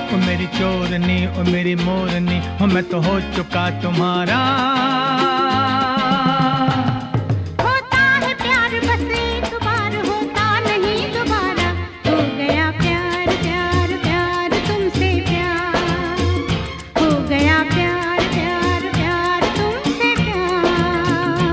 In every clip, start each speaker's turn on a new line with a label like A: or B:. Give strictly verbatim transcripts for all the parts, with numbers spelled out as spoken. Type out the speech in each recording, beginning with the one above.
A: ओ मेरी चोरनी ओ मेरी मोरनी, हो मैं तो हो चुका तुम्हारा।
B: होता है प्यार बस एक बार, होता नहीं दोबारा। हो गया प्यार प्यार प्यार तुमसे प्यार, हो गया प्यार प्यार प्यार तुमसे प्यार।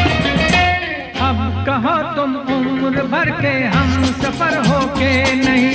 A: अब कहो तुम उम्र भर के हम सफर हो के नहीं,